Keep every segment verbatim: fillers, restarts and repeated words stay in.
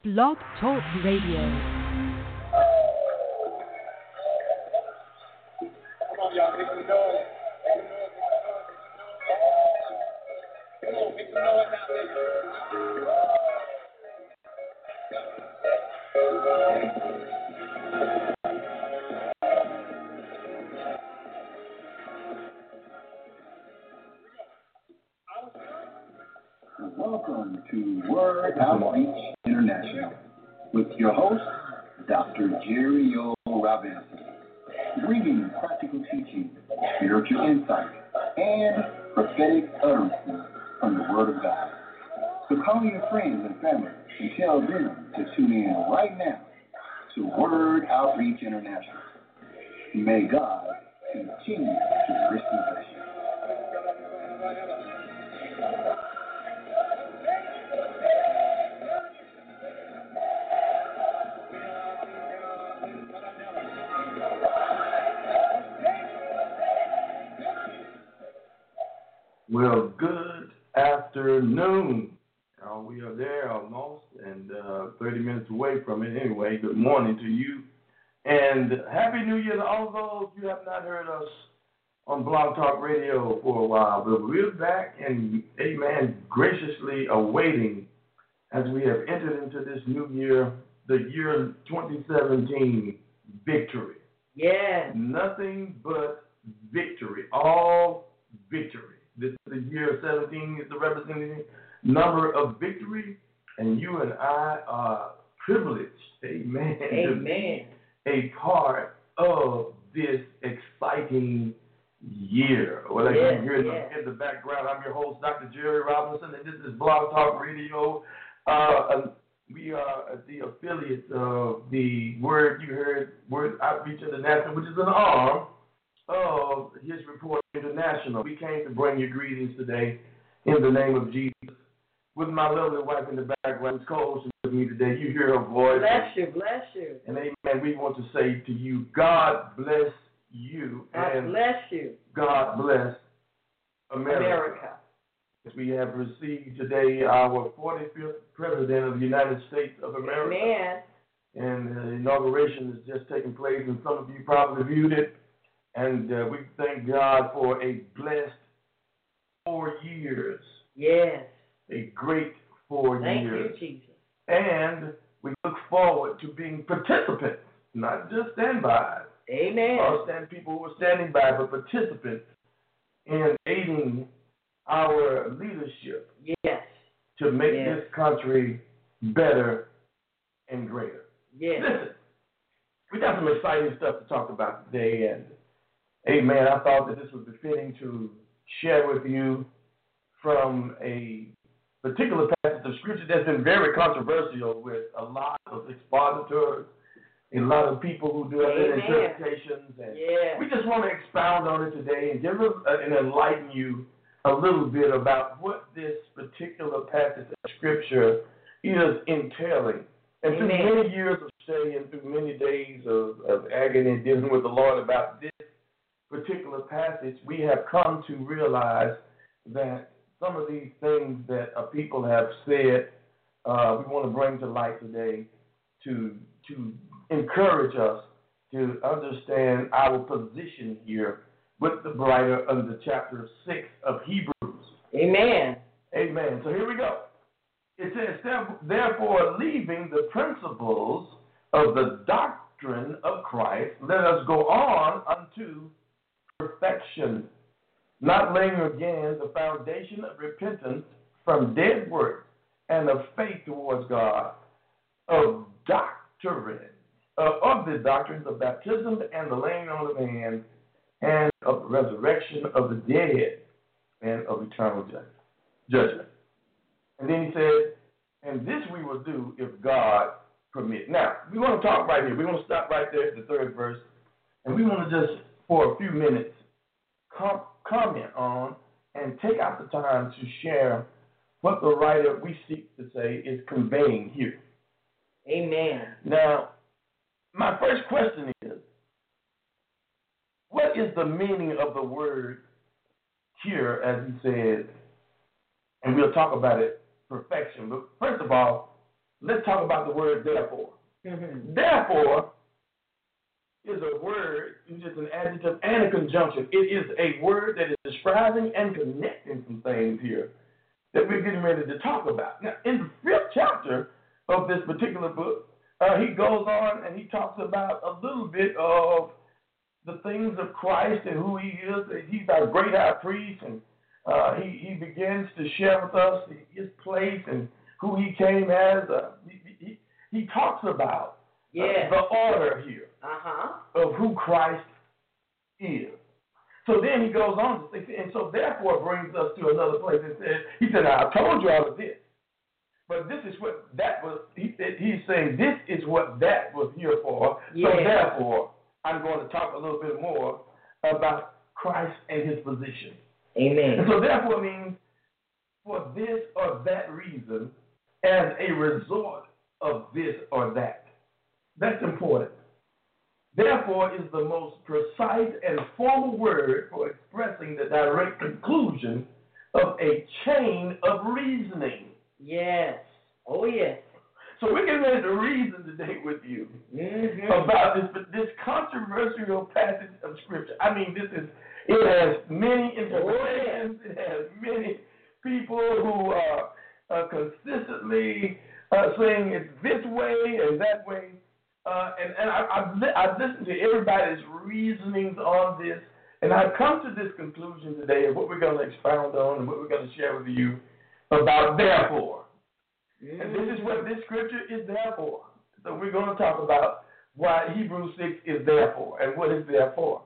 Blog Talk Radio. Come on, y'all, make some noise. Make some noise. Come on, make some noise out there. Welcome to Word Outreach International with your host, Doctor Jerry O. Robinson, bringing practical teaching, spiritual insight, and prophetic utterances from the Word of God. So call your friends and family and tell them to tune in right now to Word Outreach International. May God continue to richly bless you. Well, good afternoon. Uh, we are there almost, and uh, thirty minutes away from it anyway. Good morning to you, and Happy New Year to all those you have not heard us on Blog Talk Radio for a while. But we're back and, amen, graciously awaiting as we have entered into this new year, the year twenty seventeen, victory. Yes. Nothing but victory, all victory. This is the year seventeen is the representative number of victory, and you and I are privileged, amen, Amen. to be a part of this exciting year. Well, as yes, you hear yes. in the background, I'm your host, Doctor Jerry Robinson, and this is Blog Talk Radio. Uh, we are the affiliate of the Word you heard, Word Outreach International, which is an arm of His Report International. We came to bring you greetings today in the name of Jesus. With my lovely wife in the background, who's co-hosting with me today, you hear her voice. Bless you, bless you. And amen, we want to say to you, God bless you. God and bless you. God bless America. America. We have received today our forty-fifth President of the United States of America. Amen. And the inauguration has just taken place, and some of you probably viewed it. And uh, we thank God for a blessed four years. Yes. A great four Thank years. Thank you, Jesus. And we look forward to being participants, not just standby. Amen. Or stand people who are standing by, but participants in aiding our leadership. Yes. To make yes. this country better and greater. Yes. Listen, we got some exciting stuff to talk about today, and amen, I thought that this was befitting to share with you from a particular passage of Scripture that's been very controversial with a lot of expositors, a lot of people who do other interpretations. And yeah. we just want to expound on it today and give us uh, and enlighten you a little bit about what this particular passage of Scripture is entailing. And Amen. through many years of study and through many days of, of agony dealing with the Lord about this particular passage, we have come to realize that some of these things that uh, people have said, uh, we want to bring to light today to to encourage us to understand our position here with the writer under chapter six of Hebrews. Amen. Amen. So here we go. It says, therefore, leaving the principles of the doctrine of Christ, let us go on unto perfection, not laying again the foundation of repentance from dead works and of faith towards God, of doctrine, uh, of the doctrines of baptism and the laying on of hands, and of the resurrection of the dead, and of eternal judgment. And then he said, and this we will do if God permit. Now, we want to talk right here. We want to stop right there at the third verse, and we want to just, for a few minutes, com- comment on and take out the time to share what the writer we seek to say is conveying here. Amen. Now, my first question is, what is the meaning of the word here, as he says, and we'll talk about it, perfection. But first of all, let's talk about the word therefore. Mm-hmm. Therefore is a word, it's just an adjective and a conjunction. It is a word that is describing and connecting some things here that we're getting ready to talk about. Now, in the fifth chapter of this particular book, uh, he goes on and he talks about a little bit of the things of Christ and who he is. He's our great high priest, and uh, he, he begins to share with us his place and who he came as. Uh, he, he, he talks about Yeah. uh, the order here Uh-huh. of who Christ is. So then he goes on to say, and so therefore brings us to another place and says, he said, now, I told you all of this, but this is what that was, he, he's saying this is what that was here for. Yeah. So therefore, I'm going to talk a little bit more about Christ and his position. Amen. And so therefore means for this or that reason as a result of this or that. That's important. Therefore is the most precise and formal word for expressing the direct conclusion of a chain of reasoning. Yes. Oh, yes. So we're getting ready to reason today with you Mm-hmm. about this this controversial passage of Scripture. I mean, this is it has many interpretations. It has many people who are uh, consistently uh, saying it's this way and that way. Uh, and and I, I've, li- I've listened to everybody's reasonings on this, and I've come to this conclusion today of what we're going to expound on and what we're going to share with you about therefore. Mm-hmm. And this is what this scripture is there for. So we're going to talk about why Hebrews six is there for and what is there for.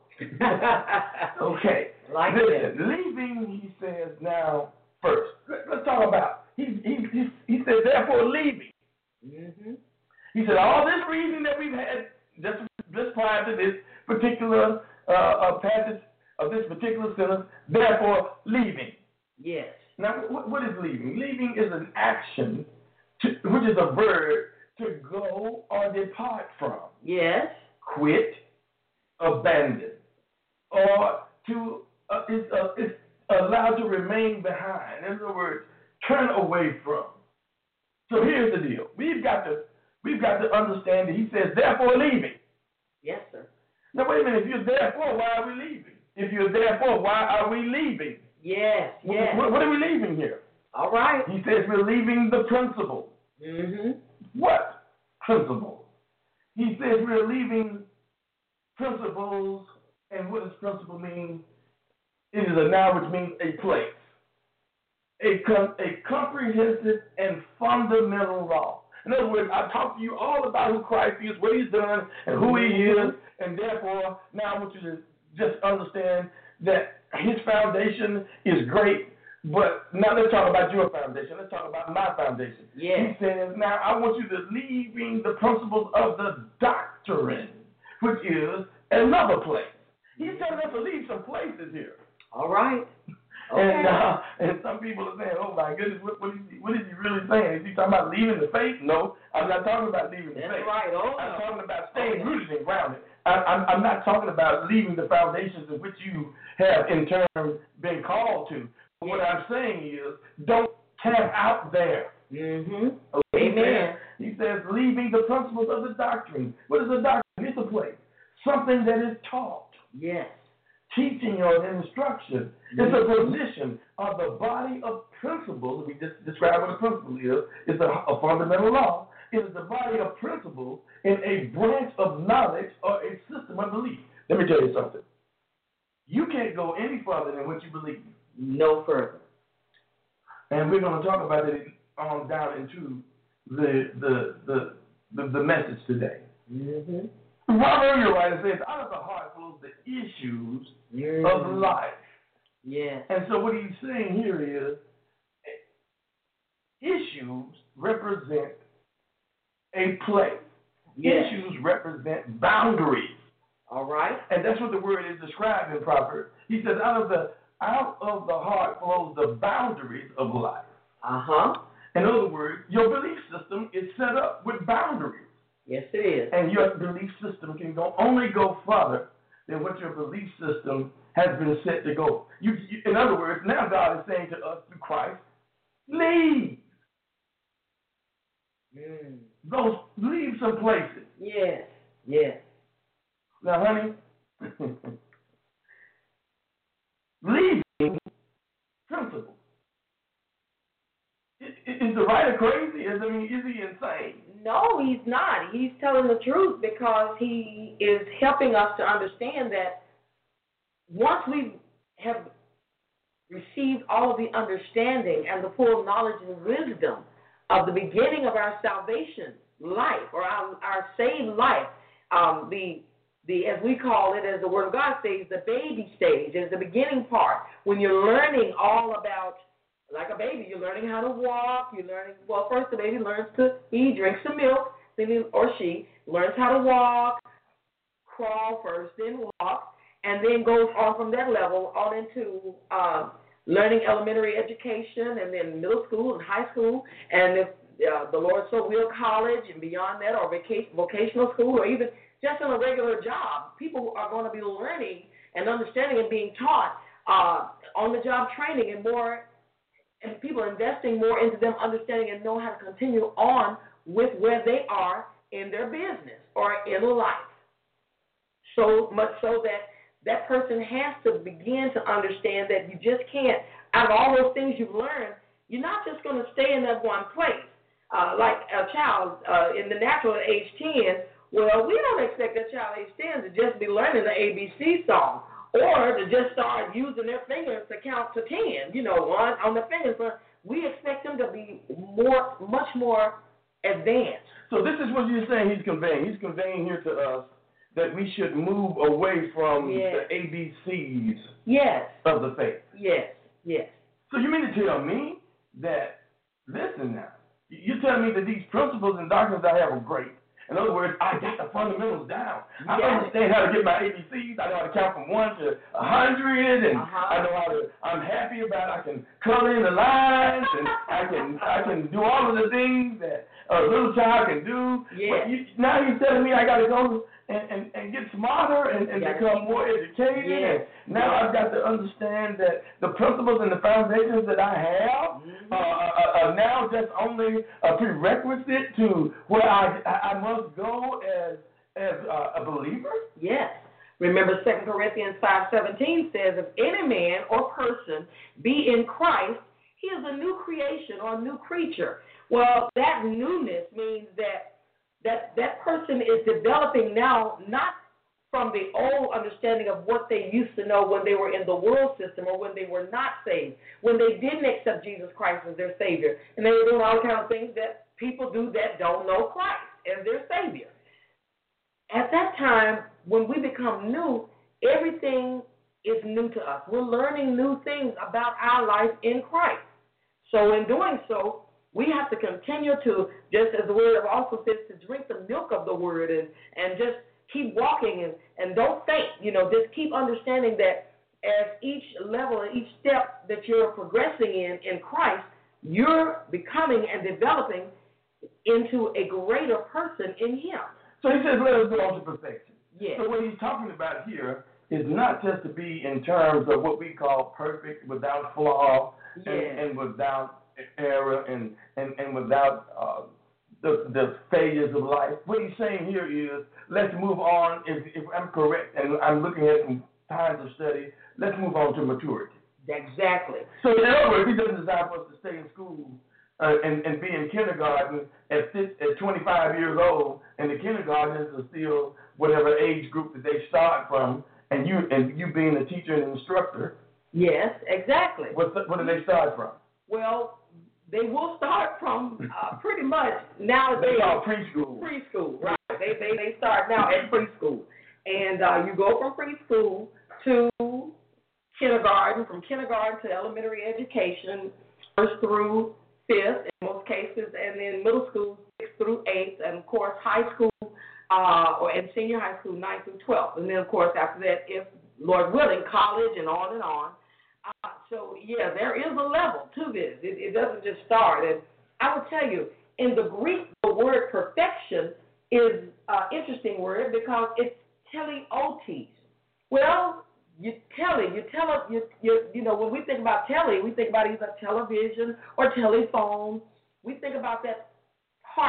Okay. Like Listen, that. leaving, he says now first. Let, let's talk about, he, he, he, he says therefore leaving. Mm-hmm. He said all this reasoning that we've had just, just prior to this particular uh, uh, passage of this particular sentence, therefore leaving. Yes. Now, what, what is leaving? Leaving is an action, to, which is a verb, to go or depart from. Yes. Quit, abandon, or to uh, is uh, is allowed to remain behind. In other words, turn away from. So here's the deal: we've got to we've got to understand that he says, therefore leaving. Yes, sir. Now wait a minute. If you're therefore, why are we leaving? If you're therefore, why are we leaving? Yes. Yes. What, what are we leaving here? All right. He says we're leaving the principle. Mm-hmm. What principle? He says we're leaving principles, and what does principle mean? It is a noun which means a place, a, com- a comprehensive and fundamental law. In other words, I talked to you all about who Christ is, what he's done, and who he is, and therefore now I want you to just understand that his foundation is great, but now let's talk about your foundation. Let's talk about my foundation. Yes. He says, now I want you to leaving the principles of the doctrine, which is another place. He's telling us to leave some places here. All right. Okay. And uh, and some people are saying, oh my goodness, what, what, is he, what is he really saying? Is he talking about leaving the faith? No, I'm not talking about leaving the That's faith. right. Oh, I'm no. talking about staying Okay. rooted and grounded. I, I'm, I'm not talking about leaving the foundations in which you have in turn been called to. But what I'm saying is, don't camp out there. Mm-hmm. Okay? Amen. He says, he says, leaving the principles of the doctrine. What is a doctrine? It's a place. Something that is taught. Yes. Teaching or instruction. It's a position of the body of principles. We just described what a principle is. It's a, a fundamental law. It is the body of principles in a branch of knowledge or a system of belief. Let me tell you something. You can't go any further than what you believe. No further. And we're going to talk about it on down into the the the the, the message today. Mm-hmm. Robert Earlier writer says, out of the heart flows the issues Mm-hmm. of life. Yes. And so what he's saying here is issues represent a place. Yes. Issues represent boundaries. All right. And that's what the word is described in Proverbs. He says, out of the out of the heart flows the boundaries of life. Uh-huh. In other words, your belief system is set up with boundaries. Yes, it is. And your belief system can go only go further than what your belief system has been set to go. You, you, in other words, now God is saying to us through Christ, leave. Mm. Those leave some places. Yes. Yes. Now, honey, leaving principle. Is, is the writer crazy? Is, I mean, is he insane? No, he's not. He's telling the truth because he is helping us to understand that once we have received all of the understanding and the full knowledge and wisdom of the beginning of our salvation life or our, our saved life, um, the the as we call it, as the Word of God says, the baby stage is the beginning part when you're learning all about. Like a baby, you're learning how to walk. You're learning, well, first the baby learns to, he drinks some milk, then he, or she learns how to walk, crawl first, then walk, and then goes on from that level on into uh, learning elementary education and then middle school and high school, and if uh, the Lord so will, college and beyond that, or vacation, vocational school, or even just in a regular job. People are going to be learning and understanding and being taught uh, on-the-job training and more, and people investing more into them understanding and know how to continue on with where they are in their business or in life. So much so that that person has to begin to understand that you just can't, out of all those things you've learned, you're not just going to stay in that one place. Uh, like a child uh, in the natural at age ten, well, we don't expect that child at age ten to just be learning the A B C song. Or to just start using their fingers to count to ten, you know, one on the fingers. But we expect them to be more, much more advanced. So this is what you're saying he's conveying. He's conveying here to us that we should move away from yes. the A B Cs yes. of the faith. Yes, yes. So you mean to tell me that, listen now, you're telling me that these principles and doctrines I have are great. In other words, I got the fundamentals down. I yes. understand how to get my A B Cs. I know how to count from one to a hundred, and uh-huh. I know how to. I'm happy about. I can color in the lines, and I can I can do all of the things that a little child can do. Yes. But you, now you're telling me I got to go and, and, and get smarter and, and become more educated. Yes. And now yes. I've got to understand that the principles and the foundations that I have mm-hmm. uh, are, are now just only a prerequisite to where I I must go as as uh, a believer. Yes. Remember, Second Corinthians five seventeen says, if any man or person be in Christ, he is a new creation or a new creature. Well, that newness means that that, that person is developing now not from the old understanding of what they used to know when they were in the world system or when they were not saved, when they didn't accept Jesus Christ as their Savior, and they were doing all kinds of things that people do that don't know Christ as their Savior. At that time, when we become new, everything is new to us. We're learning new things about our life in Christ. So in doing so, we have to continue to, just as the Word also says, to drink the milk of the Word and, and just keep walking and, and don't faint. You know, just keep understanding that as each level and each step that you're progressing in in Christ, you're becoming and developing into a greater person in Him. So he says, let us go on to perfection. Yes. So what he's talking about here is not just to be in terms of what we call perfect, without flaw, yes. and, and without error, and, and, and without uh, the, the failures of life. What he's saying here is, let's move on. If, if I'm correct, and I'm looking at some times of study, let's move on to maturity. Exactly. So in other words, he doesn't desire for us to stay in school Uh, and, and be in kindergarten at, at twenty-five years old, and the kindergartners are still whatever age group that they start from, and you and you being a teacher and instructor. Yes, exactly. What what do they start from? Well, they will start from uh, pretty much nowadays. They call preschool. Preschool, right? They they they start now at preschool, and uh, you go from preschool to kindergarten, from kindergarten to elementary education, first through fifth in most cases, and then middle school sixth through eighth, and of course high school uh, or and senior high school ninth through twelfth, and then of course after that, if Lord willing, college and on and on. Uh, so yeah, there is a level to this. It, it doesn't just start. And I will tell you, in the Greek, the word perfection is an interesting word because it's teleotes. Well, you tele, you tele, you, you, you know, when we think about tele, we think about either television or telephone. We think about that part.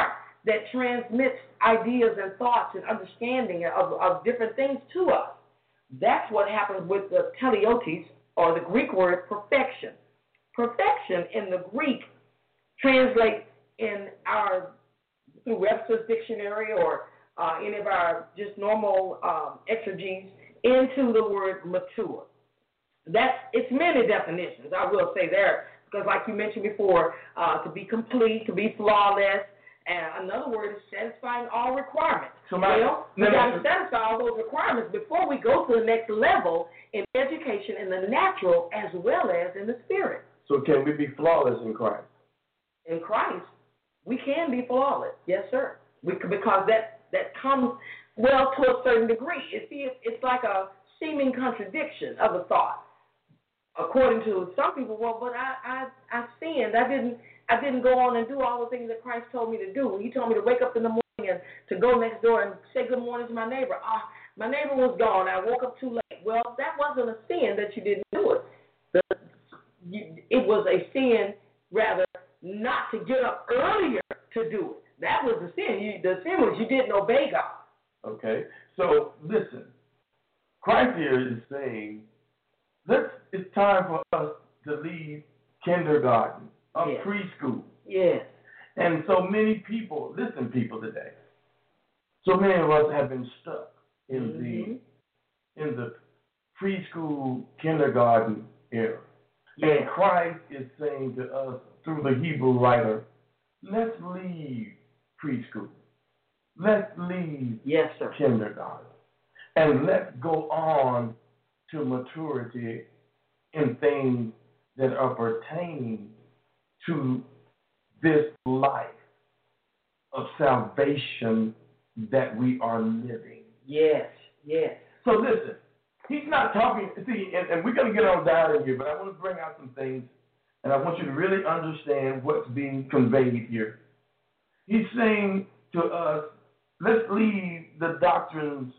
that transmits ideas and thoughts and understanding of, of different things to us. That's what happens with the teleotes, or the Greek word perfection. Perfection in the Greek translates in our, through Webster's dictionary or uh, any of our just normal um, exegetes, into the word mature. That's, it's many definitions, I will say there, because like you mentioned before, uh, to be complete, to be flawless, and another word is satisfying all requirements. So my, well, we got to satisfy all those requirements before we go to the next level in education in the natural as well as in the spirit. So can we be flawless in Christ? In Christ, we can be flawless. Yes, sir. We, because that, that comes, well, to a certain degree. It's, it's like a seeming contradiction of a thought. According to some people, well, but I, I, I sinned. I didn't, I didn't go on and do all the things that Christ told me to do. He told me to wake up in the morning and to go next door and say good morning to my neighbor. Ah, my neighbor was gone. I woke up too late. Well, that wasn't a sin that you didn't do it. The, you, it was a sin, rather, not to get up earlier to do it. That was the sin. You, the sin was you didn't obey God. Okay. So listen, Christ here is saying, let's. It's time for us to leave kindergarten, or yes. preschool. Yes. And so many people, listen, people today. So many of us have been stuck in mm-hmm. the in the preschool, kindergarten era. Yes. And Christ is saying to us through the Hebrew writer, let's leave preschool. Let's leave yes, sir. kindergarten. And let's go on to maturity in things that are pertaining to this life of salvation that we are living. Yes, yes. So listen, he's not talking, see, and, and we're going to get on down in here, but I want to bring out some things, and I want you to really understand what's being conveyed here. He's saying to us, let's leave the doctrines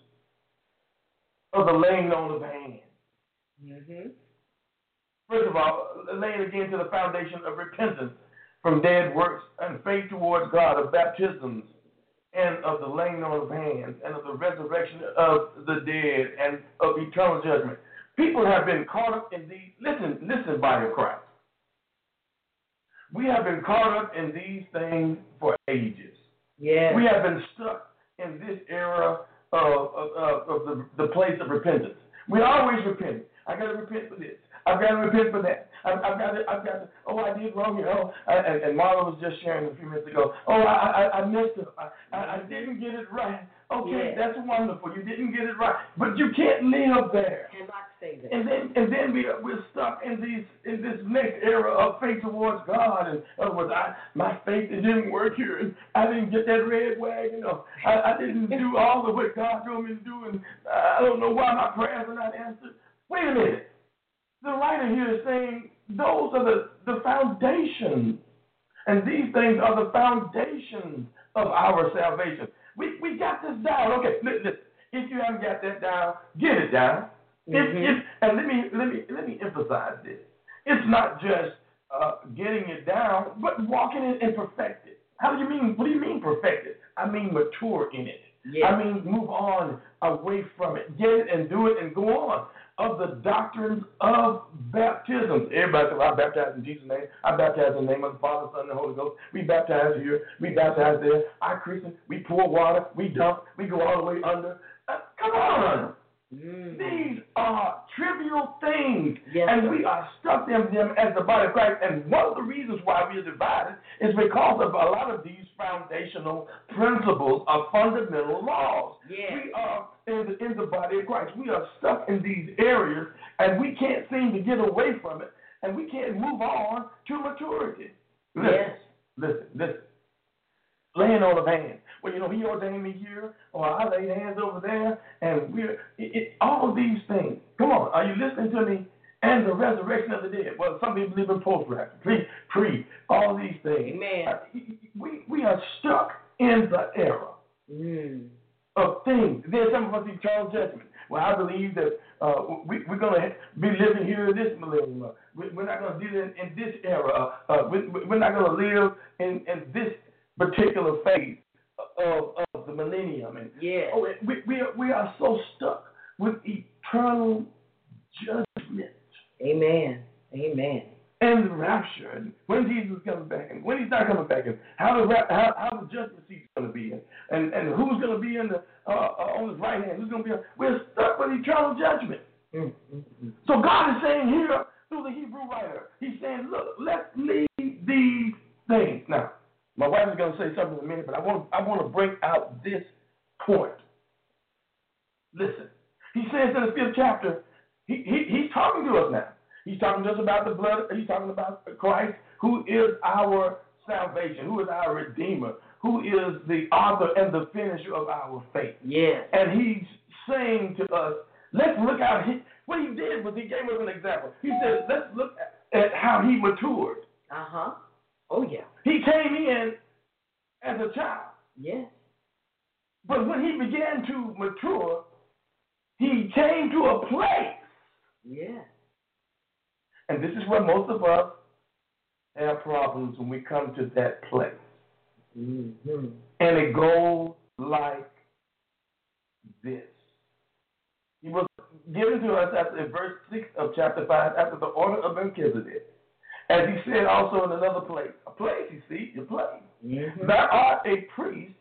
of the laying on of hands. Mm-hmm. First of all, laying again to the foundation of repentance from dead works and faith towards God, of baptisms and of the laying on of hands and of the resurrection of the dead and of eternal judgment. People have been caught up in these, listen, listen, body of Christ. We have been caught up in these things for ages. Yeah. We have been stuck in this era of, of, of, of the, the place of repentance. We always repent. I got to repent for this. I've got to repent for that. I've, I've got to, I've got to, oh, I did wrong here. Oh, I, and, and Marla was just sharing a few minutes ago. Oh, I, I, I messed up. I, I, I didn't get it right. Okay, yeah. That's wonderful. You didn't get it right. But you can't live there. Cannot say that. And then, and then we, we're stuck in these, in this next era of faith towards God. And in other words, I, my faith, it didn't work here. And I didn't get that red wagon. You know, I, I didn't do all of what God told me to do. And I don't know why my prayers are not answered. Wait a minute. The writer here is saying those are the, the foundations. And these things are the foundations of our salvation. We we got this down. Okay, listen. If you haven't got that down, get it down. Mm-hmm. If, if, and let me let me let me emphasize this. It's not just uh, getting it down, but walking it and perfect it. How do you mean? What do you mean perfect it? I mean mature in it. Yeah. I mean move on away from it. Get it and do it and go on. Of the doctrines of baptism. Everybody says, I baptize in Jesus' name. I baptize in the name of the Father, Son, and the Holy Ghost. We baptize here. We baptize there. I Christian. We pour water. We dunk. We go all the way under. Uh, come on. Mm-hmm. These are trivial things. Yes, and sir. we are stuck in them as the body of Christ. And one of the reasons why we are divided is because of a lot of these foundational principles of fundamental laws. Yes. We are in the, in the body of Christ. We are stuck in these areas, and we can't seem to get away from it, and we can't move on to maturity. Listen, yes. listen, listen. Laying on of hands. Well, you know, he ordained me here, or I laid hands over there, and we're, it, it, all of these things. Come on, are you listening to me? And the resurrection of the dead. Well, some people believe in post-rapture, pre, pre, all these things. Amen. Uh, we, we are stuck in the era mm. of things. There's some of us eternal judgment. Well, I believe that uh, we, we're going to be living here in this millennium. Uh, we, we're not going to do it in, in this era. Uh, we, we're not going to live in, in this particular phase of, of the millennium. And yeah. oh, we, we, are, we are so stuck with eternal judgment. Amen. Amen. And the rapture, and when Jesus is coming back, and when he's not coming back, and how the how, how the judgment seat is going to be, and, and, and who's going to be in the uh, uh, on his right hand, who's going to be. We're stuck with eternal judgment. Mm-hmm. So God is saying here through the Hebrew writer, he's saying, look, let's leave these things. Now, my wife is going to say something in a minute, but I want I want to bring out this point. Listen, he says in the fifth chapter, he, he he's talking to us now. He's talking to us about the blood. He's talking about Christ, who is our salvation, who is our Redeemer, who is the author and the finisher of our faith. Yes. And he's saying to us, let's look at he, what he did was he gave us an example. He said, let's look at, at how he matured. Uh-huh. Oh, yeah. He came in as a child. Yes. But when he began to mature, he came to a place. Yes. And this is where most of us have problems when we come to that place. Mm-hmm. And it goes like this. He was given to us after in verse six of chapter five, after the order of Melchizedek. As he said also in another place, a place, you see, your place. Mm-hmm. Thou art a priest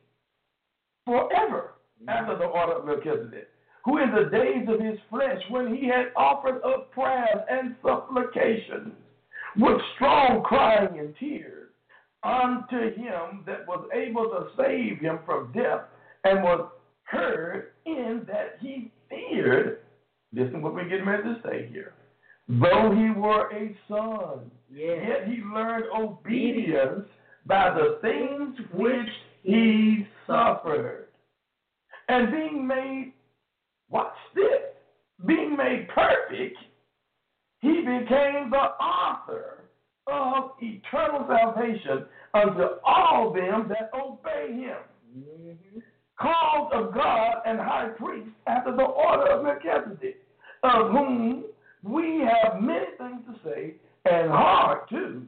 forever, mm-hmm. after the order of Melchizedek, who in the days of his flesh, when he had offered up prayers and supplications, with strong crying and tears, unto him that was able to save him from death, and was heard in that he feared, listen what we're getting ready to say here, though he were a son, yes. yet he learned obedience by the things which he suffered. And being made, watch this, being made perfect, he became the author of eternal salvation unto all them that obey him. Mm-hmm. Called of God and high priest after the order of Melchizedek, of whom we have many things to say, and hard to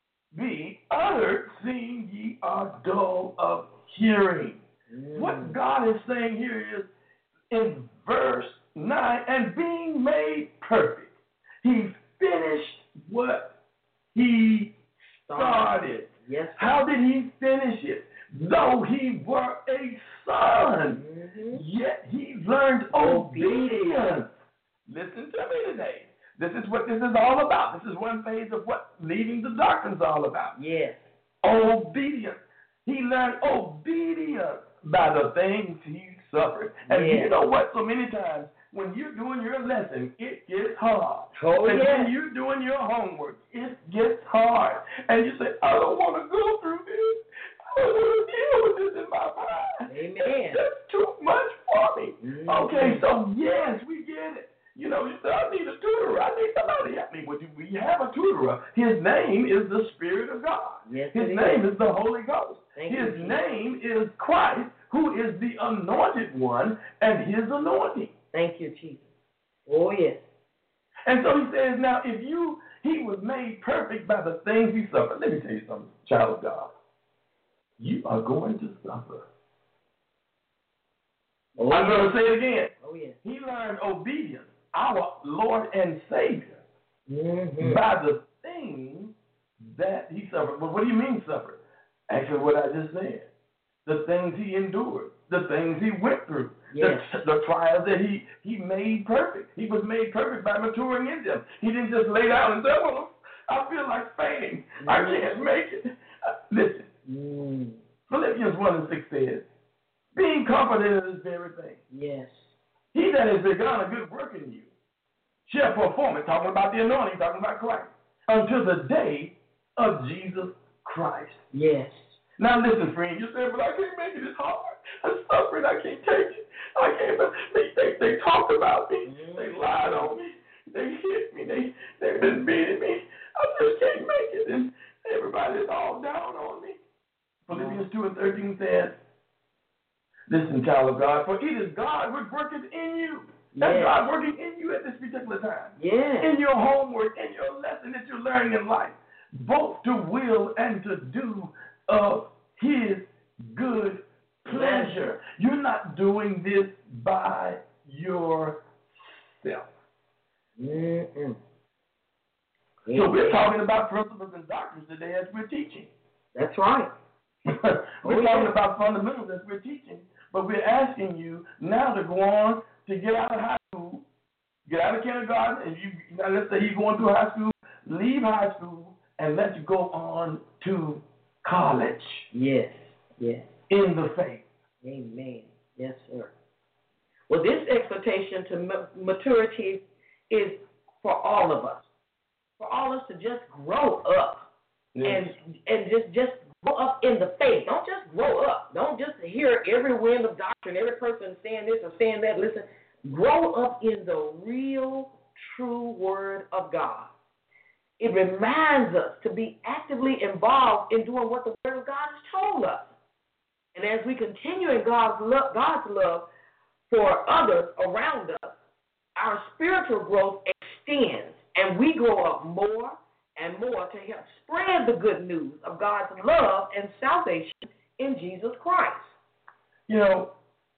be uttered, seeing ye are dull of hearing. Mm. What God is saying here is, in verse nine, and being made perfect, he finished what he started. Yes. How did he finish it? Though he were a son, mm-hmm. yet he learned obedience. Listen to me today. This is what this is all about. This is one phase of what leading the doctrine is all about. Yes. Obedience. He learned obedience by the things he suffered. And yes. you know what? So many times when you're doing your lesson, it gets hard. Oh, and yes. when you're doing your homework, it gets hard. And you say, I don't want to go through this. I don't want to deal with this in my mind. Amen. That's too much for me. Mm-hmm. Okay, so yes, we get it. You know, you say, I need a tutor. I need somebody to help me. Well, we have a tutor. His name is the Spirit of God. Yes, His name is. is the Holy Ghost. Thank his you, name is Christ, who is the anointed one, and his anointing. Thank you, Jesus. Oh, yes. And so he says, now, if you, he was made perfect by the things he suffered. Let me tell you something, child of God. You are going to suffer. Oh, I'm yes. going to say it again. Oh, yes. He learned obedience, our Lord and Savior, mm-hmm. by the things that he suffered. But what do you mean suffered? Actually, what I just said. The things he endured, the things he went through, yes. the, the trials that he, he made perfect. He was made perfect by maturing in them. He didn't just lay down and say, well, I feel like fainting. Mm-hmm. I can't make it. Uh, listen, mm. Philippians one and six says, being confident of this very thing. Yes. He that has begun a good work in you shall perform it, talking about the anointing, talking about Christ, until the day of Jesus Christ. Yes. Now listen, friend, you say, but I can't make it. It's hard. I'm suffering. I can't take it. I can't. They they, they talked about me. Mm-hmm. They lied on me. They hit me. They they've been beating me. I just can't make it. And everybody's all down on me. Philippians two and thirteen says, listen, child of God, for it is God which worketh in you. That's yes. God working in you at this particular time. Yes. In your homework, in your lesson that you're learning in life, both to will and to do of his good pleasure. pleasure. You're not doing this by yourself. Mm-mm. So we're talking about principles and doctrines today as we're teaching. That's right. we're oh, talking yeah. about fundamentals as we're teaching, but we're asking you now to go on to get out of high school, get out of kindergarten, and you now let's say you're going to high school, leave high school, and let's go on to college. Yes, yes. In the faith. Amen. Yes, sir. Well, this exhortation to ma- maturity is for all of us. For all of us to just grow up. Yes. and and just, just grow up in the faith. Don't just grow up. Don't just hear every wind of doctrine, every person saying this or saying that. Listen, grow up in the real, true Word of God. It reminds us to be actively involved in doing what the Word of God has told us. And as we continue in God's love, God's love for others around us, our spiritual growth extends, and we grow up more and more to help spread the good news of God's love and salvation in Jesus Christ. You know,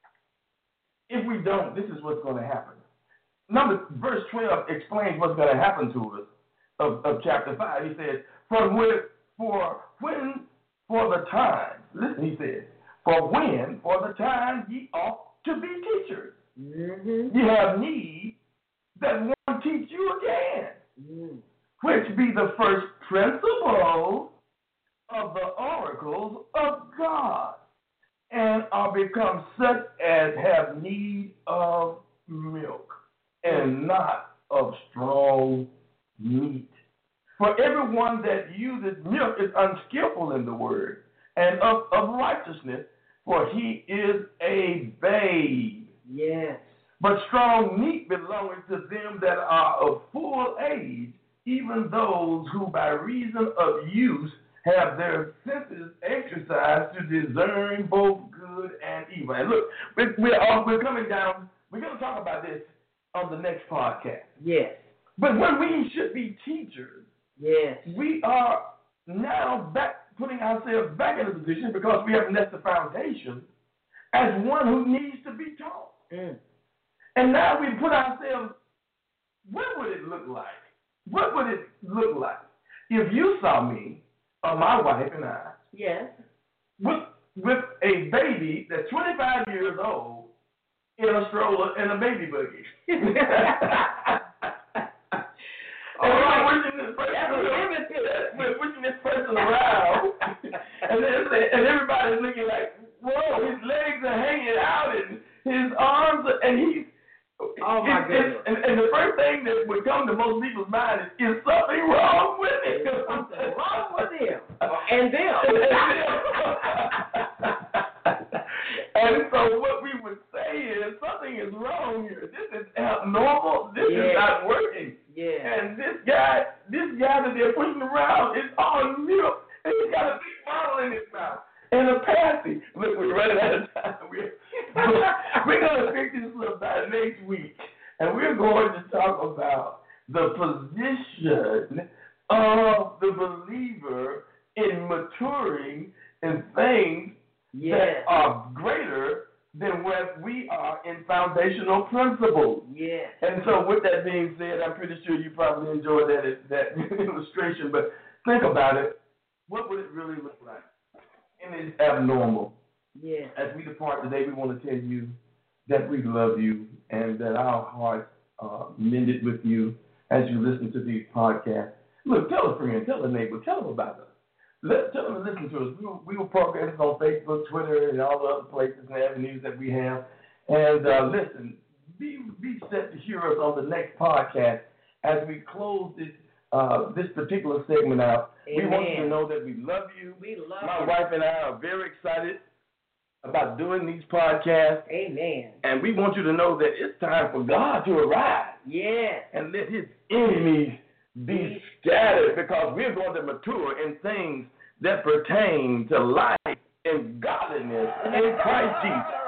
if we don't, this is what's going to happen. Number verse twelve explains what's going to happen to us of, of chapter five. He says, "For when, for when, for the time." Listen, he says, "For when, for the time, ye ought to be teachers. Mm-hmm. You have need that one teach you again, mm. which be the first principle of the oracles of God, and are become such as have need of milk, and not of strong meat. For everyone that uses milk is unskillful in the word, and of, of righteousness, for he is a babe. Yes. But strong meat belongeth to them that are of full age, even those who by reason of use have their senses exercised to discern both good and evil." And look, we're, we're, uh, we're coming down, we're going to talk about this on the next podcast. Yes. But when we should be teachers, yes, we are now back putting ourselves back in a position because we have left the foundation as one who needs to be taught. Mm. And now we put ourselves, what would it look like? What would it look like if you saw me, or my wife and I, yes, with, with a baby that's twenty-five years old in a stroller and a baby buggy? And we're right. pushing this person, we're pushing this person around, and, then, and everybody's looking like, whoa, his legs are hanging out, and his arms are, and he's, oh my it, goodness. And, and the first thing that would come to most people's mind is, is something wrong with him? There's something wrong with him. And them. And so what we would say is, something is wrong here. This is abnormal. This yeah. is not working. Yeah. And this guy, this guy that they're pushing around is on milk, and he's got a big bottle in his mouth and a passy. Look, we're running out of time. We're, we're going to pick this up by next week, and we're going to talk about the position of the believer in maturing in things yes. that are greater than what we are in foundational principles. Yes. And so with that being said, I'm pretty sure you probably enjoyed that, that illustration, but think about it. What would it really look like? And it's abnormal. Yes. As we depart today, we want to tell you that we love you and that our hearts are mended with you as you listen to these podcasts. Look, tell a friend, tell a neighbor, tell them about us. Let, tell them to listen to us. We will, we will progress on Facebook, Twitter, and all the other places and avenues that we have. And uh, listen, be be set to hear us on the next podcast as we close this uh, this particular segment out. Amen. We want you to know that we love you. We love My you. wife and I are very excited about doing these podcasts. Amen. And we want you to know that it's time for God to arise. Yes. And let his enemies be scattered, because we're going to mature in things that pertain to life and godliness in Christ Jesus.